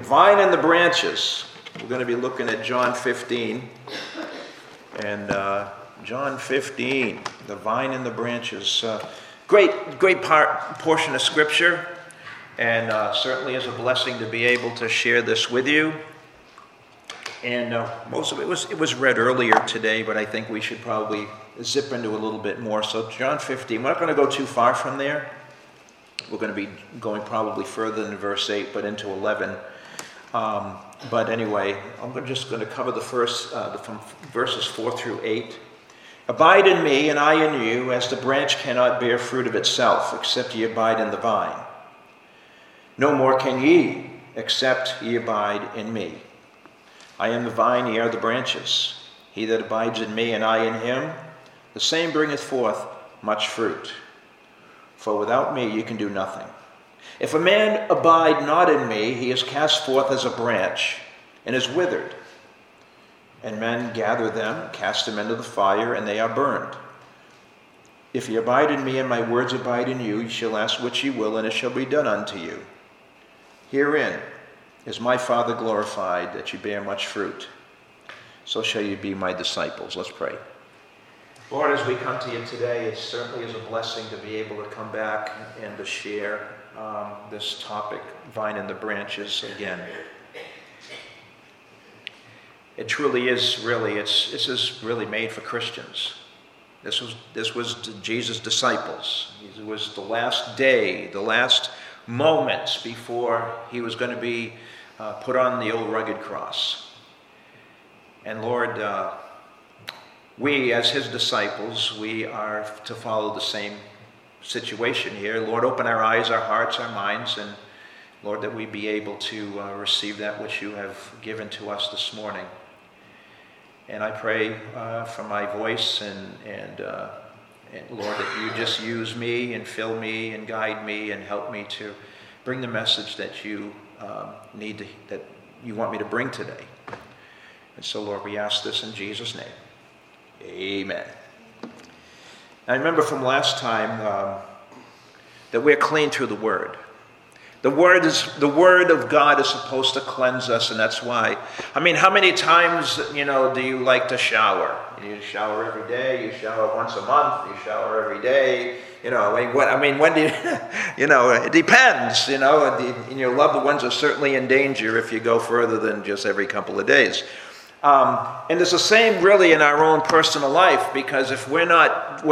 vine and the branches. We're going to be looking at John 15. And John 15, the vine and the branches. Great portion of Scripture. And certainly is a blessing to be able to share this with you. And most of it was read earlier today, but I think we should probably zip into a little bit more. So John 15, we're not going to go too far from there. We're going to be going probably further than verse 8, but into 11. But anyway, I'm just going to cover the first, from verses 4 through 8. Abide in me, and I in you, as the branch cannot bear fruit of itself, except ye abide in the vine. No more can ye, except ye abide in me. I am the vine, ye are the branches. He that abides in me, and I in him, the same bringeth forth much fruit. For without me you can do nothing. If a man abide not in me, he is cast forth as a branch, and is withered. And men gather them, cast them into the fire, and they are burned. If ye abide in me, and my words abide in you, ye shall ask what ye will, and it shall be done unto you. Herein is my Father glorified, that ye bear much fruit. So shall ye be my disciples. Let's pray. Lord, as we come to you today, it certainly is a blessing to be able to come back and to share this topic, vine and the branches, again. It truly is this is really made for Christians. This was Jesus' disciples. It was the last day, the last moments before he was going to be put on the old rugged cross. And Lord, we as his disciples, we are to follow the same situation here. Lord, open our eyes, our hearts, our minds, and Lord, that we be able to receive that which you have given to us this morning. And I pray for my voice and Lord, that you just use me and fill me and guide me and help me to bring the message that you that you want me to bring today. And so, Lord, we ask this in Jesus' name. Amen. I remember from last time that we're clean through the Word. The Word of God is supposed to cleanse us, and that's why. I mean, how many times, do you like to shower? You shower every day. You shower once a month. You shower every day. When do you? It depends. And your loved ones are certainly in danger if you go further than just every couple of days. And it's the same really in our own personal life, because if we're not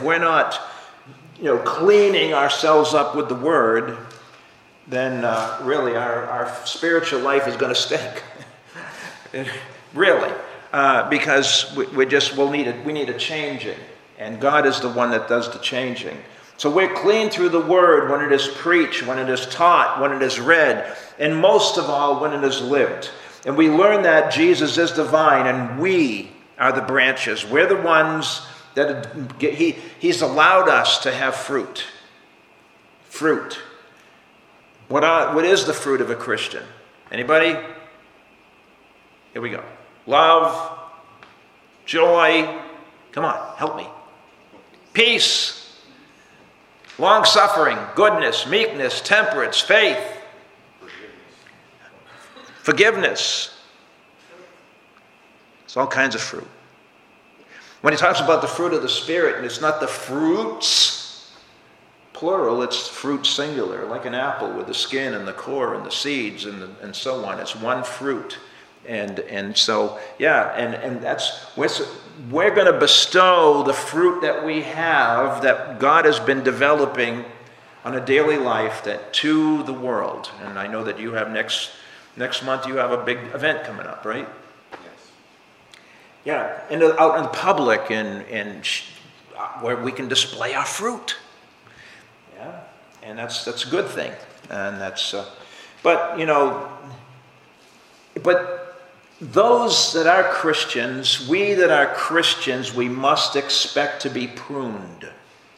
cleaning ourselves up with the Word, then really our spiritual life is going to stink. Really, because we need a changing, and God is the one that does the changing. So we're clean through the Word when it is preached, when it is taught, when it is read, and most of all when it is lived. And we learn that Jesus is the vine and we are the branches. We're the ones that he's allowed us to have fruit. Fruit. What is the fruit of a Christian? Anybody? Here we go. Love, joy, come on, help me. Peace, long-suffering, goodness, meekness, temperance, faith, forgiveness. It's all kinds of fruit. When he talks about the fruit of the Spirit, and it's not the fruits, plural, it's fruit singular, like an apple with the skin and the core and the seeds and so on. It's one fruit. And so, yeah, and that's, we're going to bestow the fruit that we have, that God has been developing on a daily life, that to the world. And I know that you have next month you have a big event coming up, right? Yes. Yeah, and out in public and where we can display our fruit. Yeah, and that's a good thing. And that's, but those that are Christians, we that are Christians, we must expect to be pruned.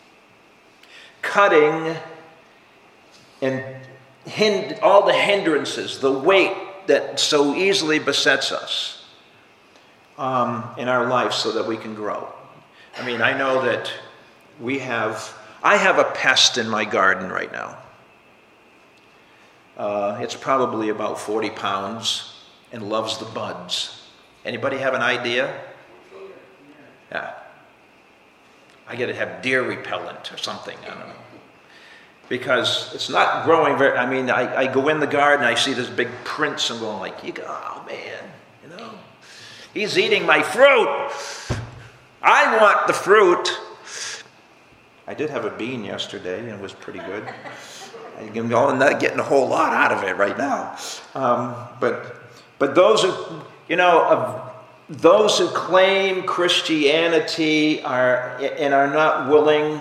Cutting and all the hindrances, the weight that so easily besets us in our life so that we can grow. I mean, I know that I have a pest in my garden right now. It's probably about 40 pounds and loves the buds. Anybody have an idea? Yeah. I got to have deer repellent or something, I don't know. Because it's not growing very, I go in the garden, I see this big prints, and going like, oh man, he's eating my fruit. I want the fruit. I did have a bean yesterday, and it was pretty good. I'm not getting a whole lot out of it right now. But those who, those who claim Christianity are not willing,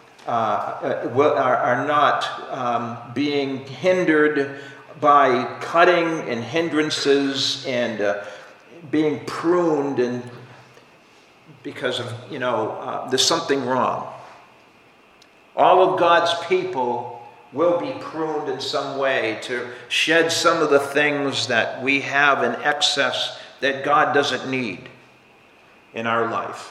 are not being hindered by cutting and hindrances and being pruned, and because of there's something wrong. All of God's people will be pruned in some way to shed some of the things that we have in excess that God doesn't need in our life.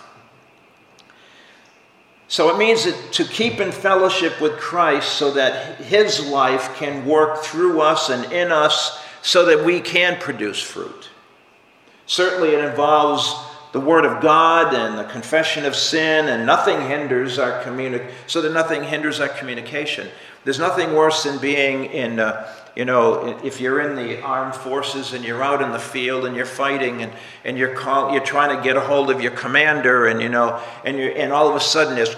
So it means that to keep in fellowship with Christ so that his life can work through us and in us so that we can produce fruit. Certainly it involves the Word of God and the confession of sin, and nothing hinders our communication. There's nothing worse than being in, if you're in the armed forces and you're out in the field and you're fighting and you're trying to get a hold of your commander, and all of a sudden there's,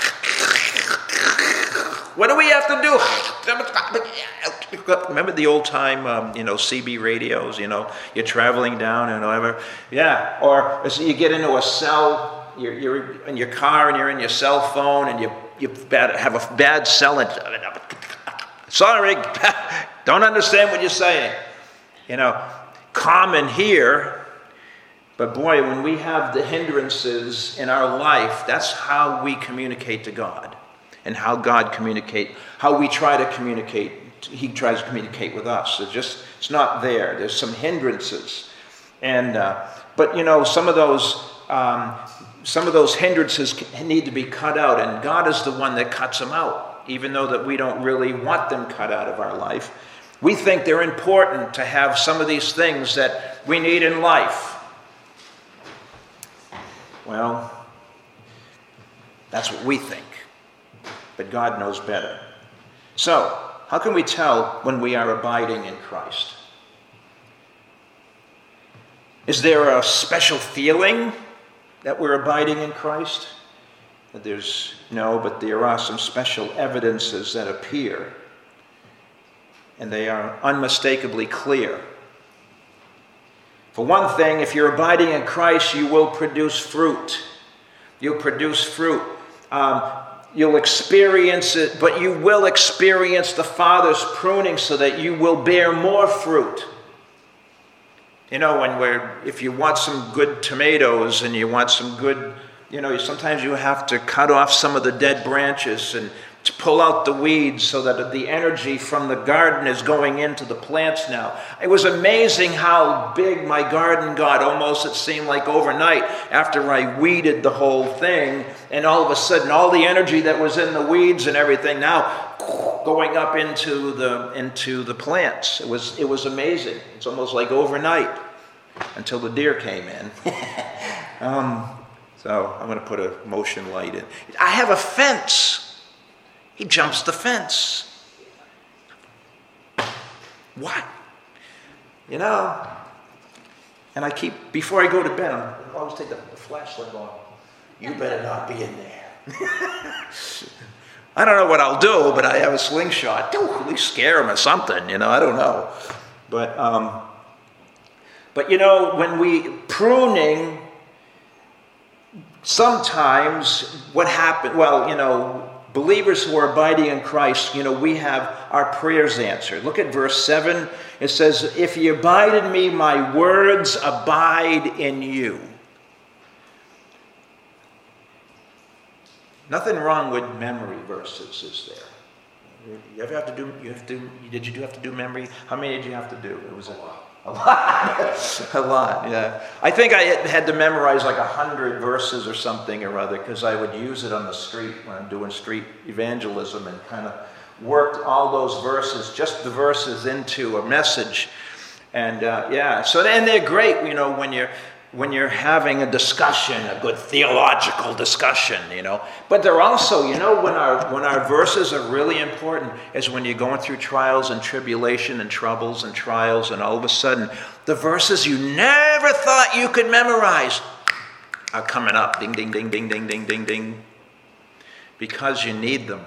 what do we have to do? Remember the old time, CB radios, you're traveling down and whatever. Yeah, or so you get into a cell, you're in your car and you're in your cell phone and you have a bad cell. Sorry, don't understand what you're saying. Common here, but boy, when we have the hindrances in our life, that's how we communicate to God, and how we try to communicate. He tries to communicate with us. It's not there. There's some hindrances, and but some of those hindrances need to be cut out, and God is the one that cuts them out. Even though that we don't really want them cut out of our life, we think they're important to have some of these things that we need in life. Well, that's what we think, but God knows better. So, how can we tell when we are abiding in Christ? Is there a special feeling that we're abiding in Christ? But there are some special evidences that appear, and they are unmistakably clear. For one thing, if you're abiding in Christ, you will produce fruit. You'll produce fruit. You'll experience it, but you will experience the Father's pruning so that you will bear more fruit. If you want some good tomatoes and you want some good, sometimes you have to cut off some of the dead branches and to pull out the weeds so that the energy from the garden is going into the plants now. It was amazing how big my garden got, almost it seemed like overnight, after I weeded the whole thing, and all of a sudden all the energy that was in the weeds and everything now going up into the plants. It was amazing. It's almost like overnight until the deer came in. So I'm going to put a motion light in. I have a fence. He jumps the fence. What? And I keep, before I go to bed, I always take the flashlight on. You better not be in there. I don't know what I'll do, but I have a slingshot. At least scare him or something, I don't know. But when we pruning, sometimes what happened, believers who are abiding in Christ, we have our prayers answered. Look at verse 7. It says, if you abide in me, my words abide in you. Nothing wrong with memory verses, is there? You ever have to do, did you have to do memory? How many did you have to do? It was a lot. A lot, yeah. I think I had to memorize like 100 verses or something or other, because I would use it on the street when I'm doing street evangelism and kind of worked all those verses, just the verses, into a message. And so then they're great, when you're having a discussion, a good theological discussion, But they're also, when our verses are really important is when you're going through trials and tribulation and troubles and trials, and all of a sudden, the verses you never thought you could memorize are coming up. Ding, ding, ding, ding, ding, ding, ding, ding. Because you need them.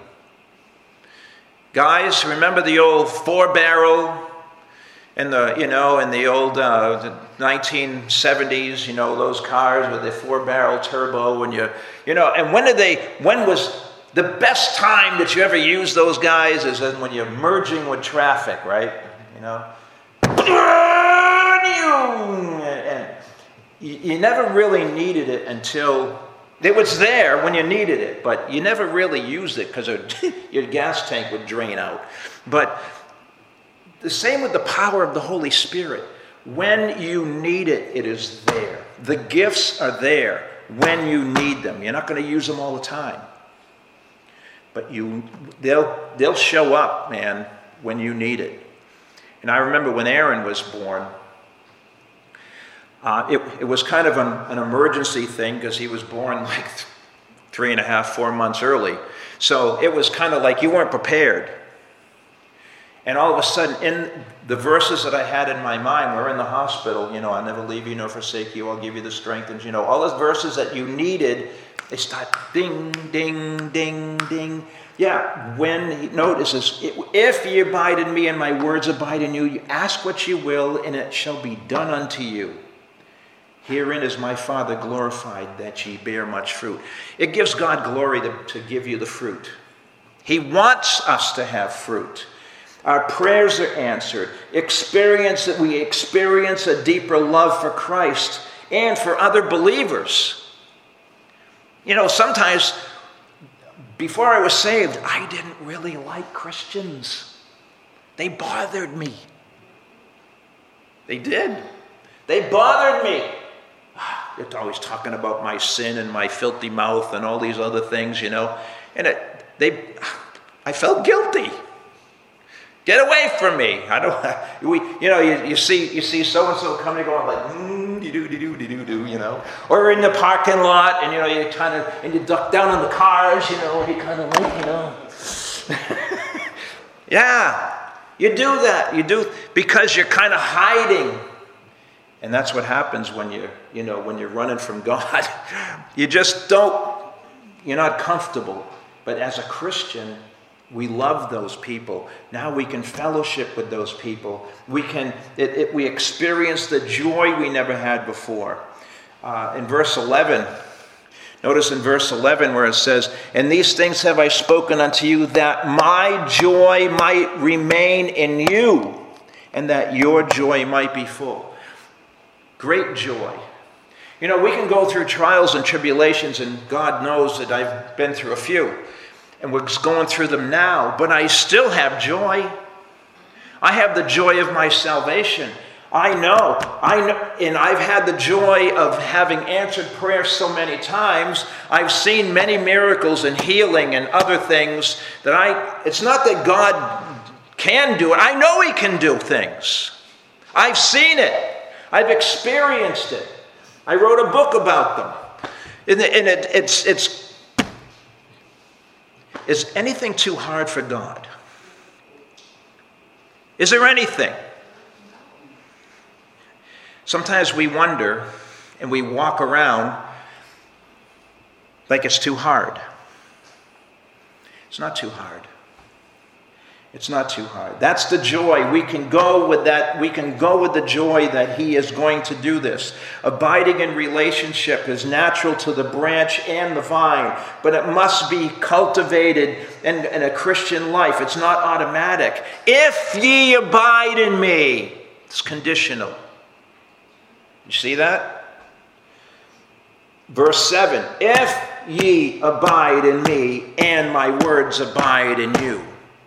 Guys, remember the old 4-barrel in the old 1970s, those cars with the 4-barrel turbo, and and when was the best time that you ever used those guys is when you're merging with traffic, right? And you never really needed it until it was there when you needed it, but you never really used it because your gas tank would drain out. But the same with the power of the Holy Spirit. When you need it, it is there. The gifts are there when you need them. You're not going to use them all the time. But they'll show up, man, when you need it. And I remember when Aaron was born, it was kind of an emergency thing because he was born like 3.5, 4 months early. So it was kind of like you weren't prepared. And all of a sudden, in the verses that I had in my mind, we're in the hospital, I'll never leave you nor forsake you, I'll give you the strength. And, all those verses that you needed, they start ding, ding, ding, ding. Yeah, when he notices, if ye abide in me and my words abide in you, you ask what you will, and it shall be done unto you. Herein is my Father glorified, that ye bear much fruit. It gives God glory to give you the fruit. He wants us to have fruit. Our prayers are answered. We experience a deeper love for Christ and for other believers. Sometimes before I was saved, I didn't really like Christians. They bothered me. They did. They bothered me. They're always talking about my sin and my filthy mouth and all these other things, And I felt guilty. Get away from me! You see so and so coming and going like do, or in the parking lot, and you kind of and you duck down in the cars, and you kind of like yeah, you do that. You do because you're kind of hiding, and that's what happens when you're running from God. You just don't. You're not comfortable, but as a Christian, we love those people. Now we can fellowship with those people. We experience the joy we never had before. In verse 11, notice in verse 11 where it says, "And these things have I spoken unto you, that my joy might remain in you, and that your joy might be full." Great joy. We can go through trials and tribulations, and God knows that I've been through a few. And we're going through them now, but I still have joy. I have the joy of my salvation. I know, and I've had the joy of having answered prayer so many times. I've seen many miracles and healing and other things it's not that God can do it. I know He can do things. I've seen it. I've experienced it. I wrote a book about them. And is anything too hard for God? Is there anything? Sometimes we wonder and we walk around like it's too hard. It's not too hard. It's not too hard. That's the joy. We can go with that. We can go with the joy that He is going to do this. Abiding in relationship is natural to the branch and the vine, but it must be cultivated in a Christian life. It's not automatic. If ye abide in me, it's conditional. You see that? Verse 7, if ye abide in me and my words abide in you.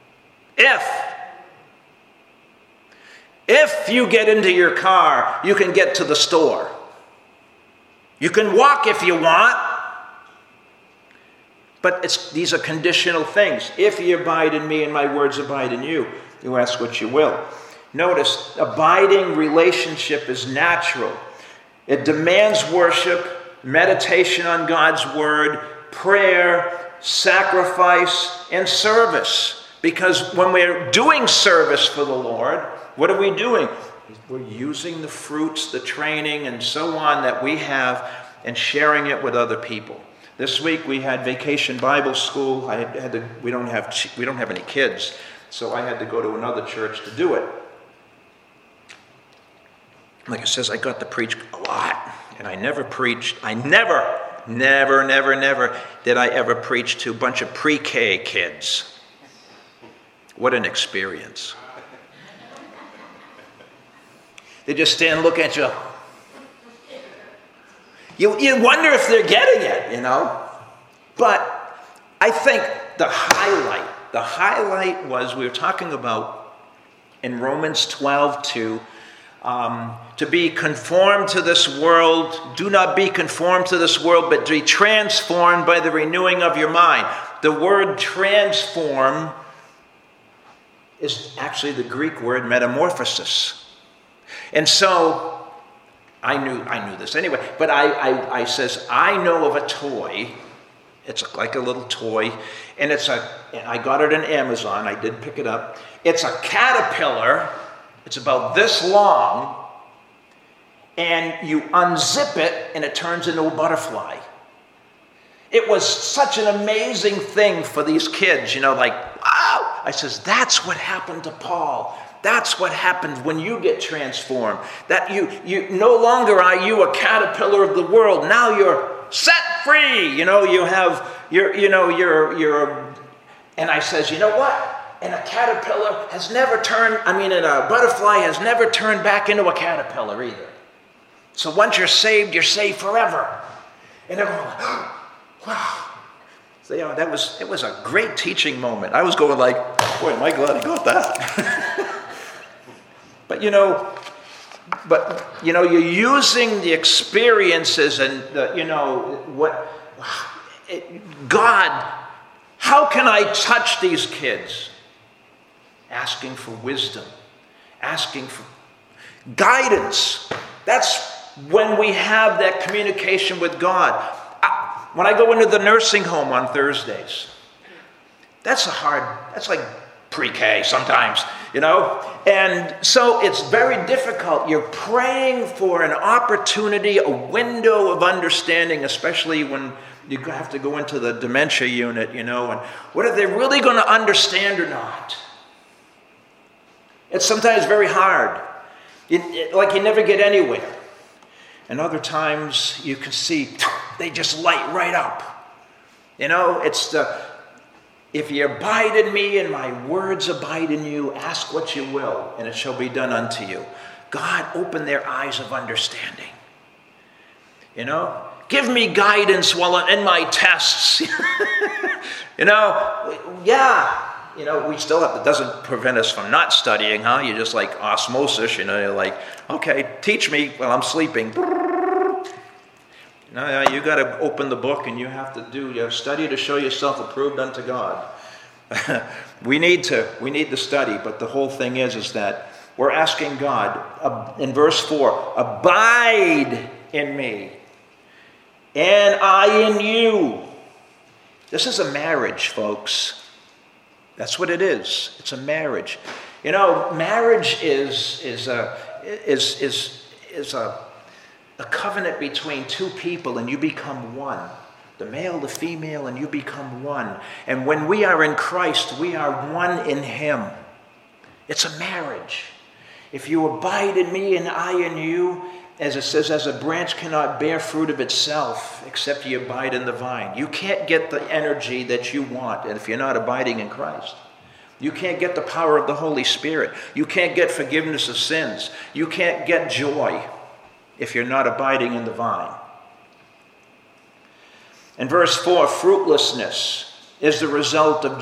If you get into your car, you can get to the store. You can walk if you want. But these are conditional things. If ye abide in me and my words abide in you, you ask what you will. Notice, abiding relationship is natural. It demands worship, meditation on God's word, prayer, sacrifice, and service. Because when we're doing service for the Lord, what are we doing? We're using the fruits, the training, and so on that we have and sharing it with other people. This week we had Vacation Bible School. We don't have any kids, so I had to go to another church to do it. Like it says, I got to preach a lot, and I never did I ever preach to a bunch of pre-K kids. What an experience. They just stand and look at you. You wonder if they're getting it, you know. But I think the highlight was, we were talking about in Romans 12:2, to be conformed to this world. Do not be conformed to this world, but be transformed by the renewing of your mind. The word transform is actually the Greek word metamorphosis. And so I knew this anyway, but I says, I know of a toy. It's like a little toy, and I got it on Amazon. I did pick it up. It's a caterpillar. It's about this long, and you unzip it, and it turns into a butterfly. It was such an amazing thing for these kids, you know, like, wow. I says, that's what happened to Paul. That's what happens when you get transformed. That you no longer are you a caterpillar of the world. Now you're set free. You know, and I says, you know what? And a caterpillar has never turned, and a butterfly has never turned back into a caterpillar either. So once you're saved forever. And everyone, wow. So, it was a great teaching moment. I was going like, boy, am I glad I got that. But you're using the experiences and God, how can I touch these kids? Asking for wisdom, asking for guidance. That's when we have that communication with God. When I go into the nursing home on Thursdays, that's like pre-K sometimes, and so it's very difficult. You're praying for an opportunity, a window of understanding, especially when you have to go into the dementia unit, and what are they really going to understand or not? It's sometimes very hard, like you never get anywhere. And other times you can see they just light right up. It's if you abide in me and my words abide in you, ask what you will, and it shall be done unto you. God, open their eyes of understanding. Give me guidance while I'm in my tests. We still have, it doesn't prevent us from not studying, huh? You're just like osmosis, you're like, okay, teach me while I'm sleeping. No, you got to open the book, and you have study to show yourself approved unto God. we need the study, but the whole thing is that we're asking God, in verse 4, abide in me, and I in you. This is a marriage, folks. That's what it is. It's a marriage. Marriage is a covenant between two people, and you become one. The male, the female, and you become one. And when we are in Christ, we are one in Him. It's a marriage. If you abide in me and I in you, as it says, as a branch cannot bear fruit of itself except you abide in the vine. You can't get the energy that you want if you're not abiding in Christ. You can't get the power of the Holy Spirit. You can't get forgiveness of sins. You can't get joy if you're not abiding in the vine. In verse 4, fruitlessness is the result of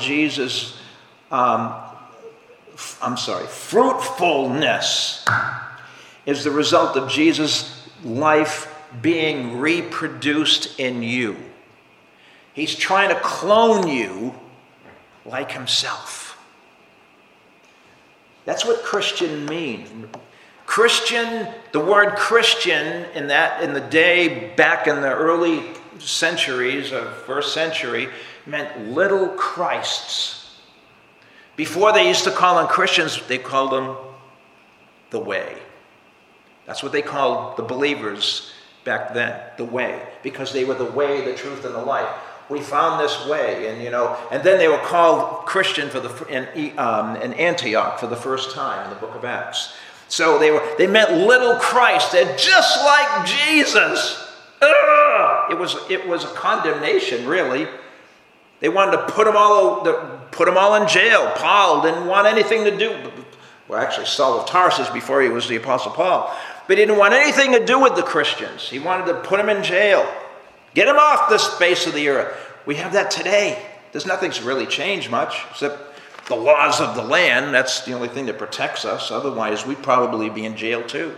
fruitfulness is the result of Jesus' life being reproduced in you. He's trying to clone you like himself. That's what Christian means. Christian, the word Christian in the day back in the early centuries of first century meant little Christs. Before they used to call them Christians, they called them the way. That's what they called the believers back then, the way, because they were the way, the truth, and the life. We found this way, and then they were called Christian in Antioch for the first time in the book of Acts. So they meant little Christ. They're just like Jesus. Ugh! It was a condemnation, really. They wanted to put them all in jail. Paul didn't want anything to do. Well, actually, Saul of Tarsus before he was the Apostle Paul. But he didn't want anything to do with the Christians. He wanted to put them in jail. Get them off the face of the earth. We have that today. Nothing's really changed much, except the laws of the land. That's the only thing that protects us. Otherwise, we'd probably be in jail too.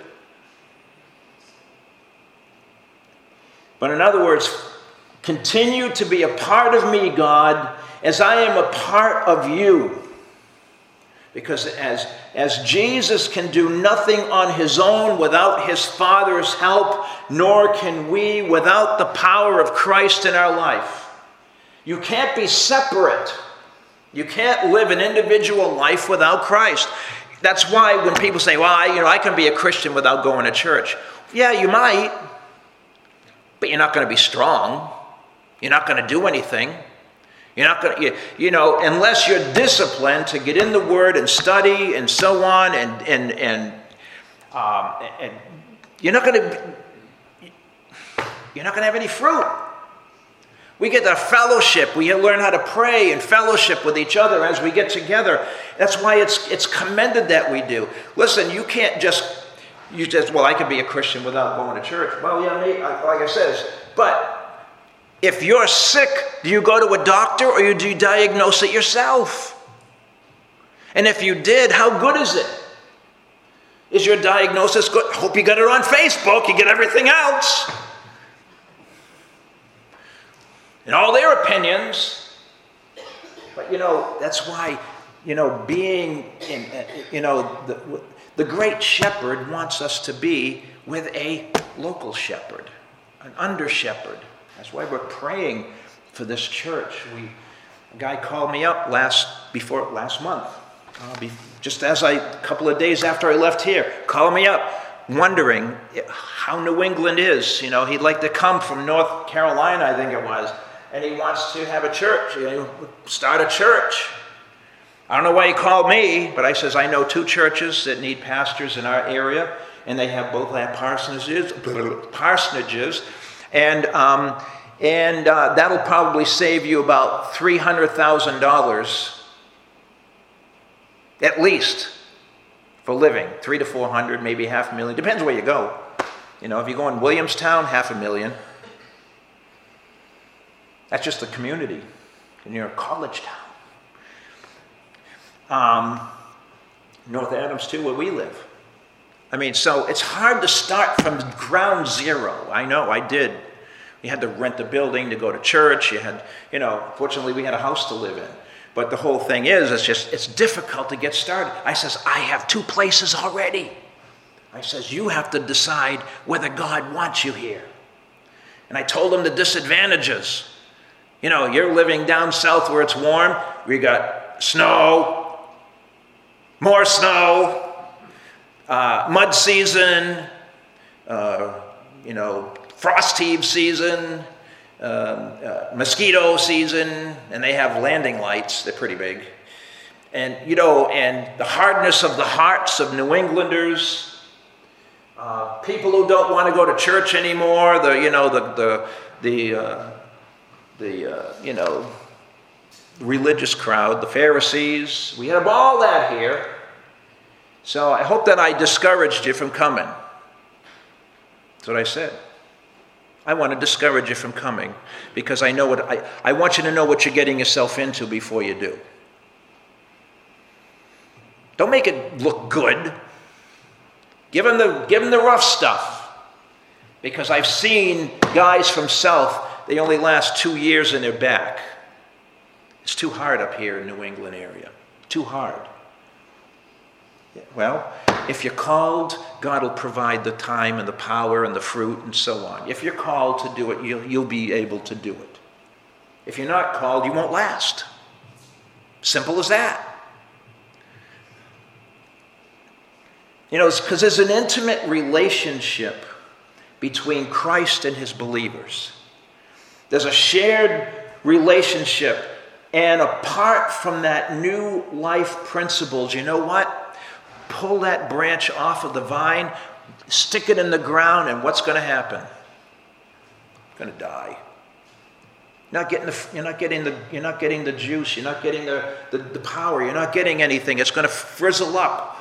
But in other words, continue to be a part of me, God, as I am a part of you. Because as Jesus can do nothing on his own without his Father's help, nor can we without the power of Christ in our life. You can't be separate. You can't live an individual life without Christ. That's why when people say, well, I can be a Christian without going to church. Yeah, you might, but you're not going to be strong. You're not going to do anything. You're not going to, unless you're disciplined to get in the Word and study and so on, and you're not going to have any fruit. We get the fellowship. We learn how to pray and fellowship with each other as we get together. That's why it's commended that we do. Listen, you can't just, I could be a Christian without going to church. Well, yeah, like I said, but if you're sick, do you go to a doctor or do you diagnose it yourself? And if you did, how good is it? Is your diagnosis good? I hope you got it on Facebook. You get everything else. And all their opinions. But, that's why, being in, the great shepherd wants us to be with a local shepherd, an under shepherd. That's why we're praying for this church. A guy called me up last month, just a couple of days after I left here, called me up, wondering how New England is. He'd like to come from North Carolina, I think it was, and he wants to have a church, start a church. I don't know why he called me, but I says, I know 2 churches that need pastors in our area, and they both have parsonages, and that'll probably save you about $300,000 at least for living. 300 to 400, maybe $500,000. Depends where you go. If you go in Williamstown, $500,000. That's just the community, and you're a college town. North Adams too, where we live. So it's hard to start from ground zero. I know, I did. You had to rent a building to go to church. You had, fortunately we had a house to live in. But the whole thing is, it's difficult to get started. I says, I have 2 places already. I says, you have to decide whether God wants you here. And I told him the disadvantages. You're living down south where it's warm. We got snow, more snow, mud season, frost heave season, mosquito season, and they have landing lights. They're pretty big. And, and the hardness of the hearts of New Englanders, people who don't want to go to church anymore, the religious crowd, the Pharisees. We have all that here. So I hope that I discouraged you from coming. That's what I said. I want to discourage you from coming because I know I want you to know what you're getting yourself into before you do. Don't make it look good. Give them the rough stuff. Because I've seen guys from south they only last 2 years and they're back. It's too hard up here in New England area. Too hard. Well, if you're called, God will provide the time and the power and the fruit and so on. If you're called to do it, you'll be able to do it. If you're not called, you won't last. Simple as that. You know, it's because there's an intimate relationship between Christ and his believers. There's a shared relationship. And apart from that new life principles, you know what? Pull that branch off of the vine, stick it in the ground, and what's going to happen? It's going to die. You're not getting the juice. You're not getting the power. You're not getting anything. It's going to frizzle up.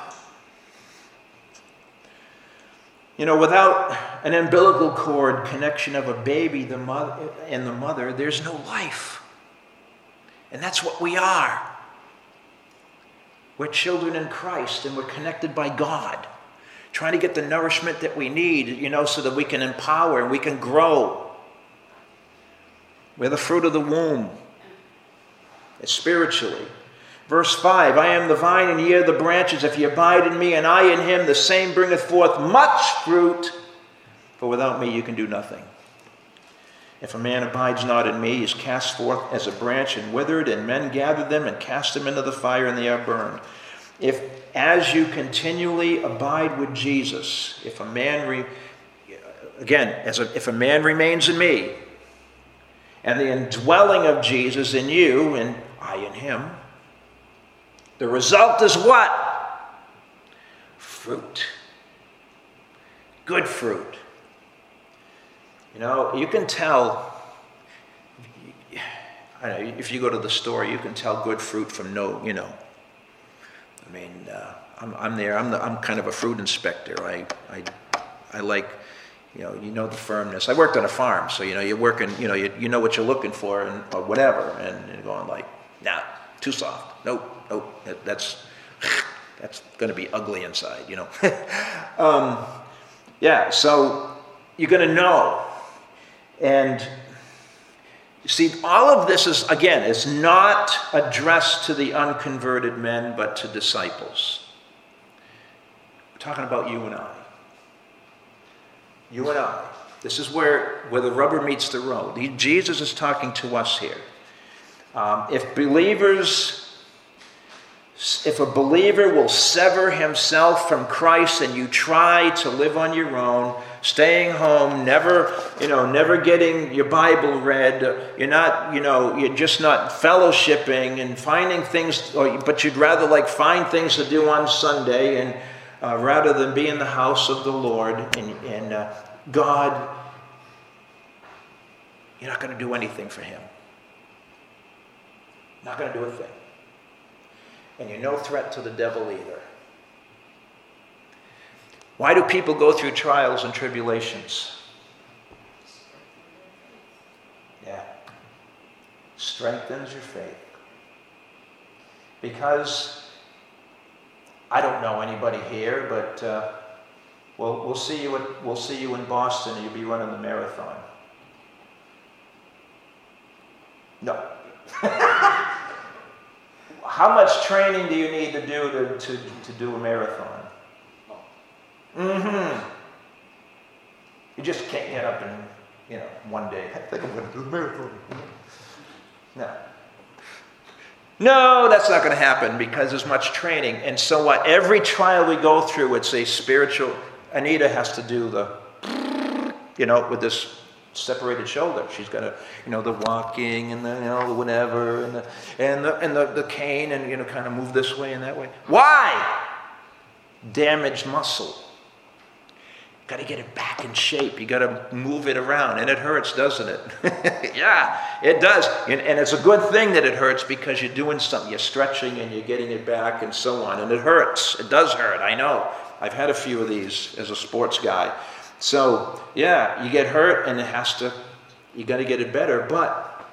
You know, without an umbilical cord connection of a baby and the mother, there's no life. And that's what we are. We're children in Christ, and we're connected by God, trying to get the nourishment that we need, you know, so that we can empower and we can grow. We're the fruit of the womb. It's spiritually. Verse 5, I am the vine and ye are the branches. If ye abide in me and I in him, the same bringeth forth much fruit. For without me you can do nothing. If a man abides not in me, he is cast forth as a branch and withered, and men gather them and cast them into the fire, and they are burned. If, as you continually abide with Jesus, if a man, if a man remains in me, and the indwelling of Jesus in you, and I in him, the result is what? Fruit. Good fruit. You know, you can tell, I don't know, if you go to the store, you can tell good fruit from no, you know. I mean, I'm there. I'm kind of a fruit inspector. I like, you know the firmness. I worked on a farm, so you're working. You know what you're looking for and or whatever, and you're going like, nah, too soft. Nope. That's going to be ugly inside. Yeah. So you're going to know, and see, all of this is not addressed to the unconverted men, but to disciples. We're talking about you and I. You and I. This is where the rubber meets the road. Jesus is talking to us here. If a believer will sever himself from Christ and you try to live on your own, staying home, never getting your Bible read, you're just not fellowshipping and finding things, but you'd rather find things to do on Sunday and rather than be in the house of the Lord and God, you're not going to do anything for him. Not going to do a thing. And you're no threat to the devil either. Why do people go through trials and tribulations? Yeah. Strengthens your faith. Because I don't know anybody here, but we'll see you in Boston, and you'll be running the marathon. No. How much training do you need to do to do a marathon? You just can't get up and, one day, I think I'm going to do a marathon. No, that's not going to happen because there's much training. And so what? Every trial we go through, it's a spiritual. Anita has to do with this separated shoulder. She's got the walking and the whatever and the cane and kind of move this way and that way. Why? Damaged muscle. Got to get it back in shape. You got to move it around, and it hurts, doesn't it? Yeah, it does. And it's a good thing that it hurts because you're doing something. You're stretching and you're getting it back and so on. And it hurts. It does hurt. I know. I've had a few of these as a sports guy. So, yeah, you get hurt and you got to get it better. But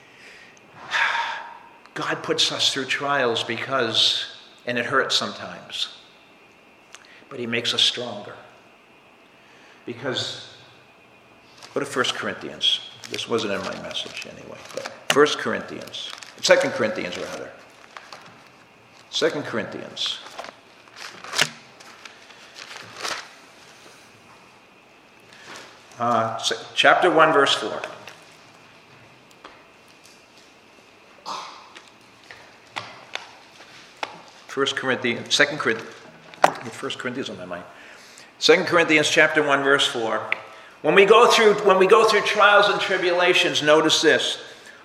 God puts us through trials and it hurts sometimes. But he makes us stronger. Because, go to 1 Corinthians. This wasn't in my message anyway. But 1 Corinthians, 2 Corinthians rather. 2 Corinthians. Chapter 1, verse 4. First Corinthians on my mind. 2 Corinthians chapter 1, verse 4. When we go through trials and tribulations, notice this.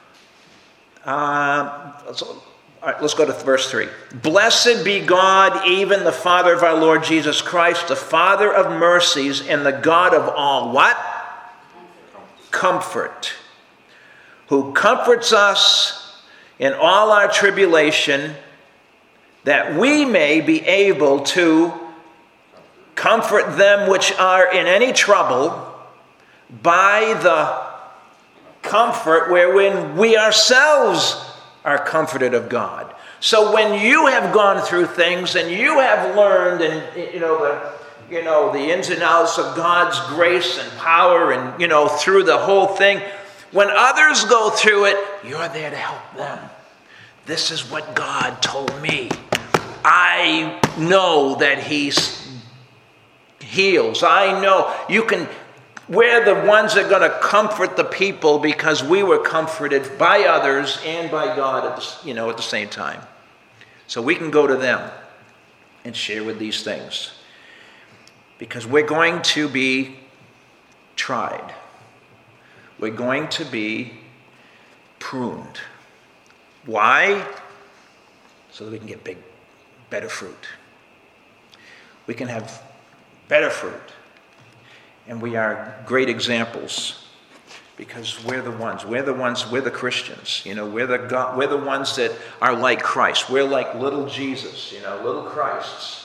All right, let's go to verse 3. Blessed be God, even the Father of our Lord Jesus Christ, the Father of mercies and the God of all what? Comfort. Who comforts us in all our tribulation, that we may be able to comfort them which are in any trouble by the comfort wherein we ourselves are comforted of God. So when you have gone through things and you have learned and the ins and outs of God's grace and power and through the whole thing, when others go through it, you're there to help them. This is what God told me. I know that He heals. I know you can. We're the ones that are going to comfort the people because we were comforted by others and by God at the same time. So we can go to them and share with these things because we're going to be tried. We're going to be pruned. Why? So that we can get better fruit. We can have better fruit. And we are great examples because we're the Christians. We're the ones that are like Christ. We're like little Jesus, little Christs.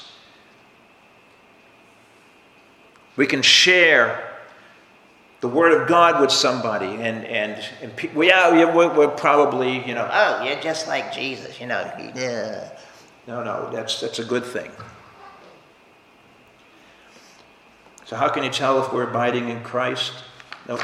We can share the Word of God with somebody, and we're probably, oh, you're just like Jesus, Yeah. No, that's a good thing. So how can you tell if we're abiding in Christ? Nope.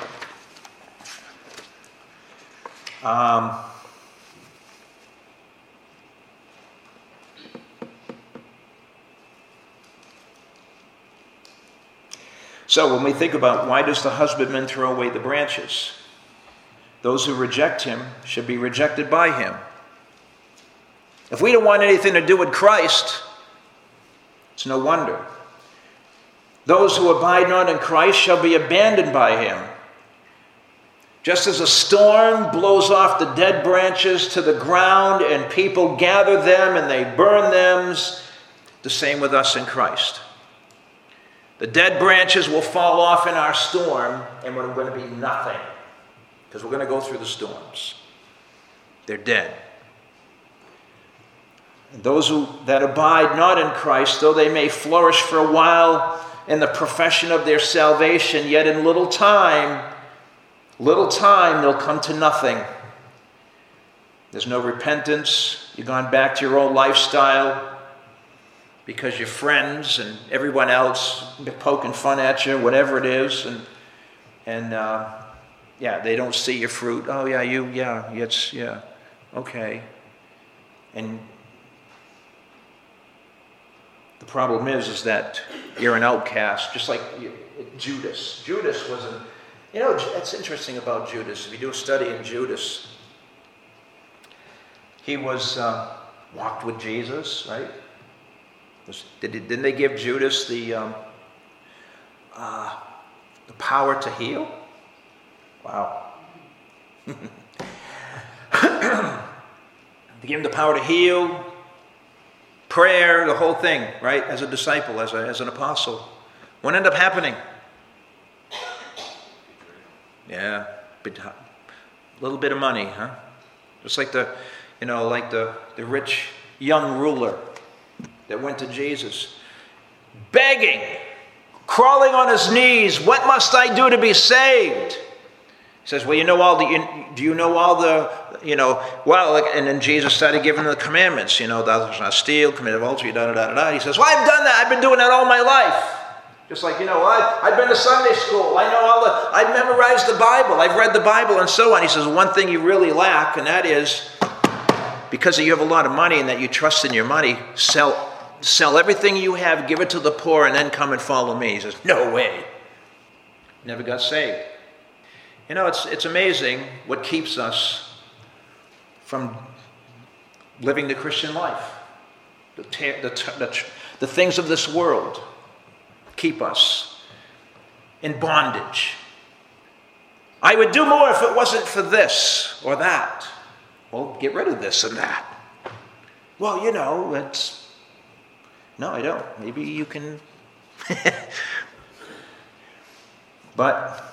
So when we think about why does the husbandman throw away the branches? Those who reject him should be rejected by him. If we don't want anything to do with Christ, it's no wonder. Those who abide not in Christ shall be abandoned by him. Just as a storm blows off the dead branches to the ground and people gather them and they burn them, the same with us in Christ. The dead branches will fall off in our storm and we're going to be nothing because we're going to go through the storms. They're dead. And those that abide not in Christ, though they may flourish for a while in the profession of their salvation, yet in little time they'll come to nothing. There's no repentance. You've gone back to your old lifestyle because your friends and everyone else are poking fun at you, whatever it is, and they don't see your fruit. Oh yeah, okay. And the problem is that you're an outcast, just like Judas. Judas was that's interesting about Judas. If you do a study in Judas, he was walked with Jesus, right? Didn't they give Judas the power to heal? Wow. They gave him the power to heal, prayer, the whole thing, right? As a disciple, as an apostle. What ended up happening? Yeah, a little bit of money, huh? Just like the rich young ruler that went to Jesus, begging, crawling on his knees. What must I do to be saved? He says, well, and then Jesus started giving the commandments, thou shalt not steal, commit adultery, da-da-da-da-da. He says, well, I've done that. I've been doing that all my life. Just like, I've been to Sunday school. I know I've memorized the Bible. I've read the Bible and so on. He says, one thing you really lack, and that is, because you have a lot of money and that you trust in your money, sell everything you have, give it to the poor, and then come and follow me. He says, no way. Never got saved. It's amazing what keeps us from living the Christian life. The things of this world keep us in bondage. I would do more if it wasn't for this or that. Well, get rid of this and that. Well, no, I don't. Maybe you can. But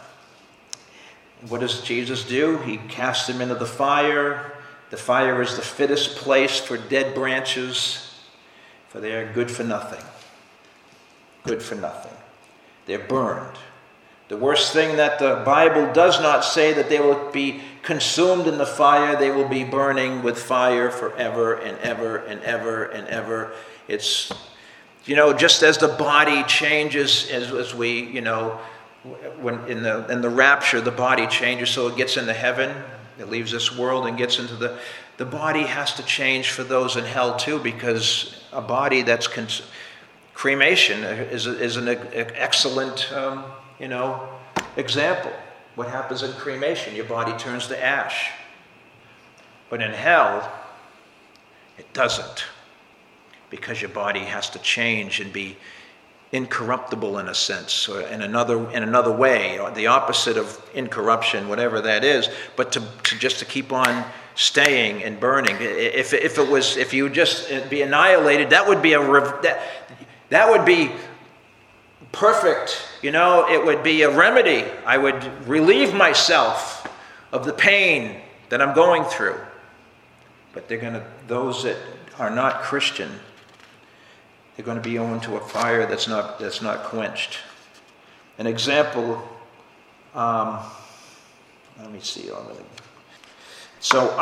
what does Jesus do? He casts them into the fire. The fire is the fittest place for dead branches, for they are good for nothing. Good for nothing. They're burned. The worst thing that the Bible does not say that they will be consumed in the fire. They will be burning with fire forever and ever and ever and ever. It's, just as the body changes as we, when in the rapture, the body changes, so it gets into heaven. It leaves this world and gets into the body has to change for those in hell too, because a body that's cremation is an excellent, example. What happens in cremation? Your body turns to ash. But in hell, it doesn't, because your body has to change and be incorruptible in a sense, or in another way, or the opposite of incorruption, whatever that is. But to keep on staying and burning. If you would just be annihilated, that would be that would be perfect. It would be a remedy. I would relieve myself of the pain that I'm going through. But those that are not Christian, they're going to be owned to a fire that's not quenched. An example. Let me see. So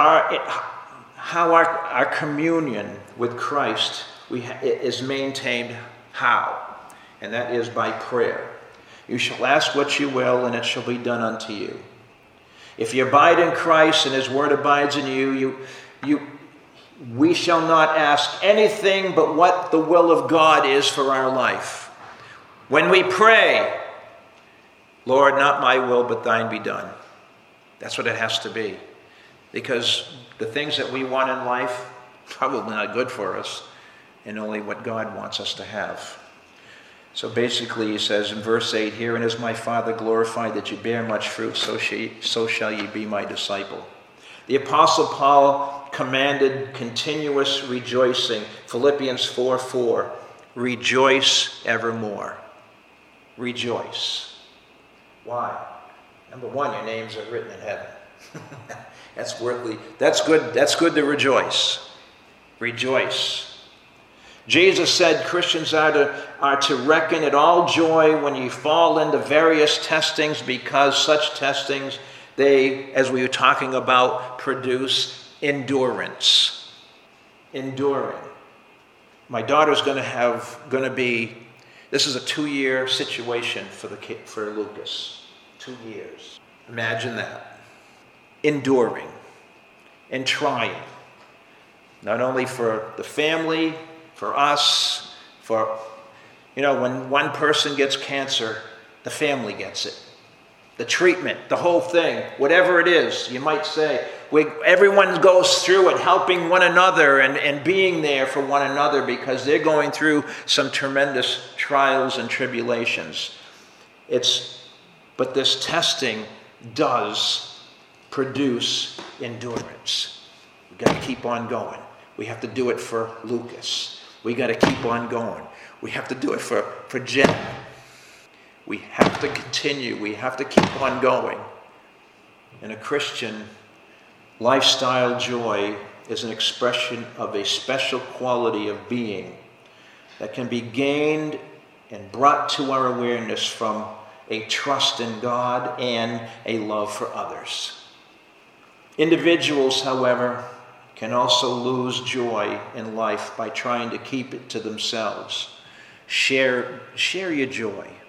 how our communion with Christ is maintained. How? And that is by prayer. You shall ask what you will, and it shall be done unto you. If you abide in Christ and His Word abides in you, we shall not ask anything but what the will of God is for our life. When we pray, Lord, not my will, but thine be done. That's what it has to be. Because the things that we want in life, probably not good for us, and only what God wants us to have. So basically he says in verse 8, herein is my Father glorified, that you bear much fruit, so shall ye be my disciple. The Apostle Paul commanded continuous rejoicing. Philippians 4:4, rejoice evermore. Rejoice. Why? Number one, your names are written in heaven. That's worthy. That's good. That's good to rejoice. Rejoice. Jesus said Christians are to reckon it all joy when you fall into various testings, because such testings, they, as we were talking about, produce endurance. Enduring. My daughter's going to be. This is a 2-year situation for Lucas. 2 years. Imagine that. Enduring and trying. Not only for the family, for us, when one person gets cancer, the family gets it. The treatment, the whole thing, whatever it is, you might say, everyone goes through it, helping one another and being there for one another, because they're going through some tremendous trials and tribulations. But this testing does produce endurance. We've got to keep on going. We have to do it for Lucas. We got to keep on going. We have to do it for Jen. We have to continue. We have to keep on going. And a Christian lifestyle joy is an expression of a special quality of being that can be gained and brought to our awareness from a trust in God and a love for others. Individuals, however, can also lose joy in life by trying to keep it to themselves. Share your joy.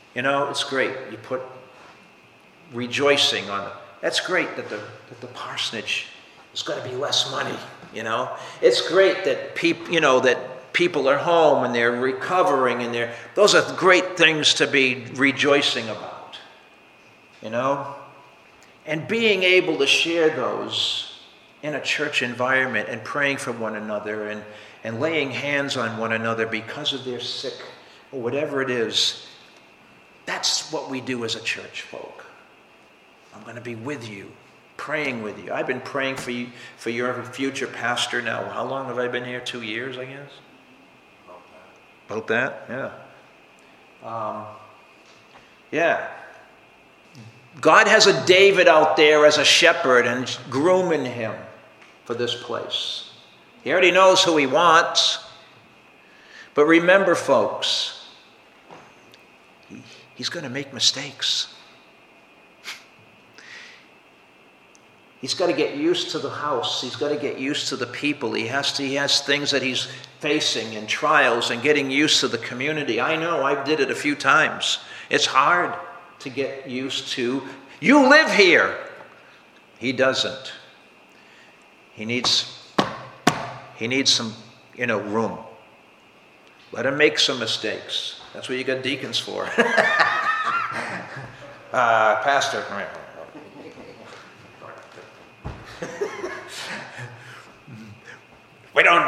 You know, it's great. You put rejoicing on it. That's great that the parsonage is going to be less money, you know. It's great that people are home and they're recovering and those are great things to be rejoicing about, you know. And being able to share those in a church environment and praying for one another and laying hands on one another because of their sick or whatever it is, that's what we do as a church folk. I'm going to be with you, praying with you. I've been praying for your future pastor now. How long have I been here? 2 years, I guess? About that? Yeah. Yeah. God has a David out there as a shepherd and grooming him for this place. He already knows who he wants. But remember, folks, he's going to make mistakes. He's got to get used to the house. He's got to get used to the people. He has things that he's facing and trials and getting used to the community. I know, I did it a few times. It's hard to get used to. You live here. He doesn't. He needs some, room. Let him make some mistakes. That's what you got deacons for. Pastor, we don't,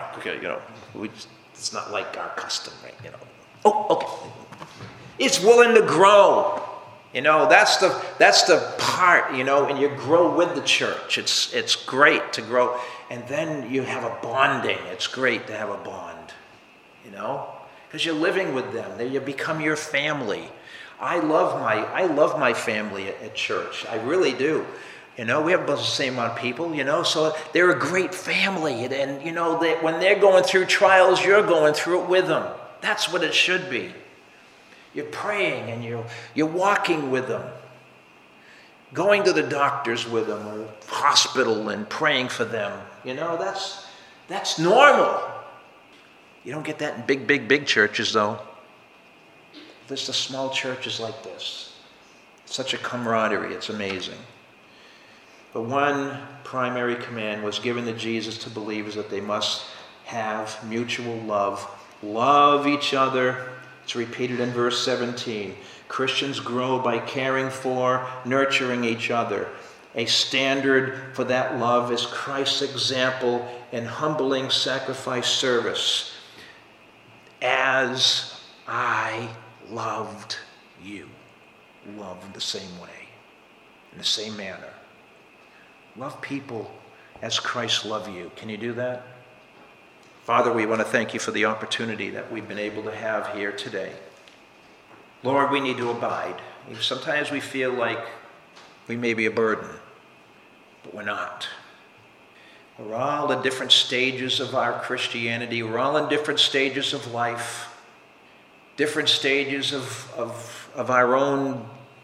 it's not like our custom, right? Oh, okay. It's willing to grow. That's the part, and you grow with the church. It's great to grow. And then you have a bonding. It's great to have a bond, because you're living with them. You become your family. I love my family at church. I really do. We have about the same amount of people, so they're a great family. And when they're going through trials, you're going through it with them. That's what it should be. You're praying and you're walking with them, going to the doctors with them or hospital and praying for them. That's normal. You don't get that in big churches, though. There's the small churches like this. Such a camaraderie. It's amazing. But one primary command was given to Jesus to believers that they must have mutual love. Love each other. It's repeated in verse 17. Christians grow by caring for, nurturing each other. A standard for that love is Christ's example in humbling sacrifice service. As I loved you. Love in the same way, in the same manner. Love people as Christ loved you. Can you do that? Father, we want to thank you for the opportunity that we've been able to have here today. Lord, we need to abide. Sometimes we feel like we may be a burden, but we're not. We're all in different stages of our Christianity. We're all in different stages of life, different stages of our own,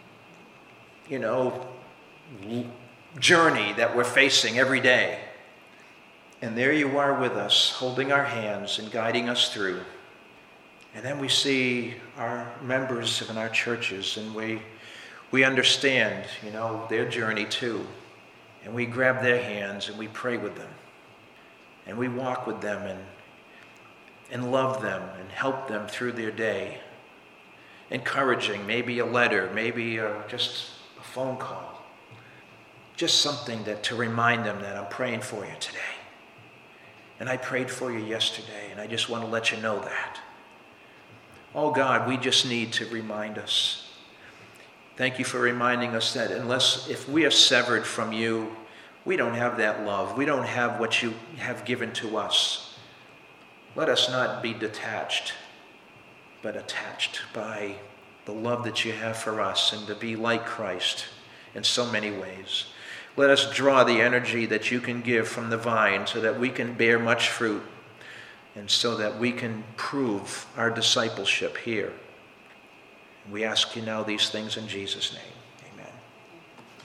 journey that we're facing every day. And there you are with us, holding our hands and guiding us through. And then we see our members in our churches, and we understand, their journey too. And we grab their hands and we pray with them. And we walk with them and love them and help them through their day. Encouraging, maybe a letter, maybe just a phone call. Just something to remind them that I'm praying for you today. And I prayed for you yesterday, and I just want to let you know that. Oh God, we just need to remind us. Thank you for reminding us that if we are severed from you, we don't have that love. We don't have what you have given to us. Let us not be detached, but attached by the love that you have for us and to be like Christ in so many ways. Let us draw the energy that you can give from the vine so that we can bear much fruit and so that we can prove our discipleship here. We ask you now these things in Jesus' name.